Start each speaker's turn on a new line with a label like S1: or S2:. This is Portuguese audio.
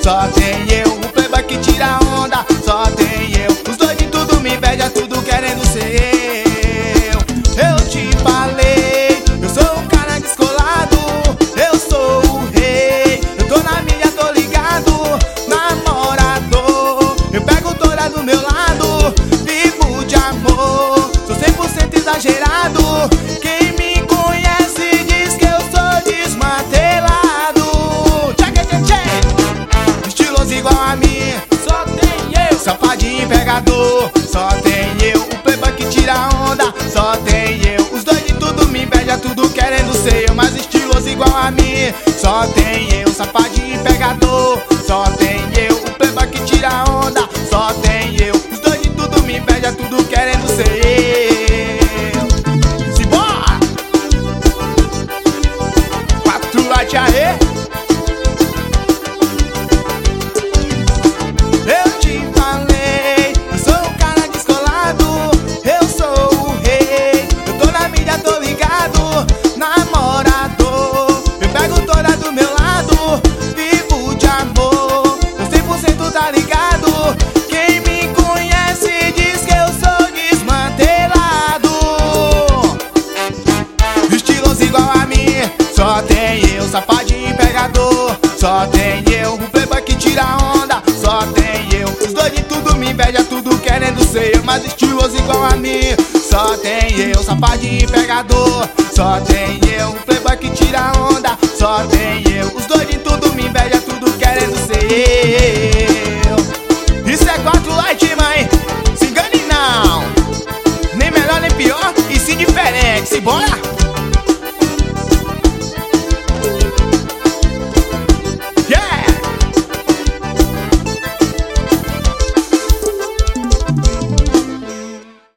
S1: só tem eu. O playboy que tira onda, só tem eu. Os dois de tudo me inveja, tudo querendo ser eu. Eu te falei, eu sou um cara descolado, eu sou o rei. Eu tô na minha, tô ligado, namorador. Eu pego toda do meu lado, vivo de amor. Sou 100% exagerado. Quem me conhece diz que eu sou desmantelado. Estiloso igual a mim,
S2: Só tem eu.
S1: safadinho pegador, só tem eu. O playboy que tira onda, só tem eu. Os dois de tudo me inveja, tudo querendo ser eu. Mas estiloso igual a mim, só tem eu. Safadinho pegador, só tem eu. O playboy que tira onda, só tem eu. Os dois de tudo me inveja, tudo querendo ser eu. Simbora! 4 light aê! Eu te falei, eu sou um cara descolado, eu sou o rei. Eu tô na mídia, tô ligado, namorador. Eu pego toda do meu lado, vivo de amor. Eu 100% tá ligado. Quem me conhece diz que eu sou desmantelado. Estiloso igual a mim, só tem eu. Safadinho pegador, só tem eu. O playboy que tira onda, só tem eu. Os dois de tudo me inveja, tudo querendo ser eu. Mas estiloso igual a mim, só tem eu. Safadinho pegador, só tem eu.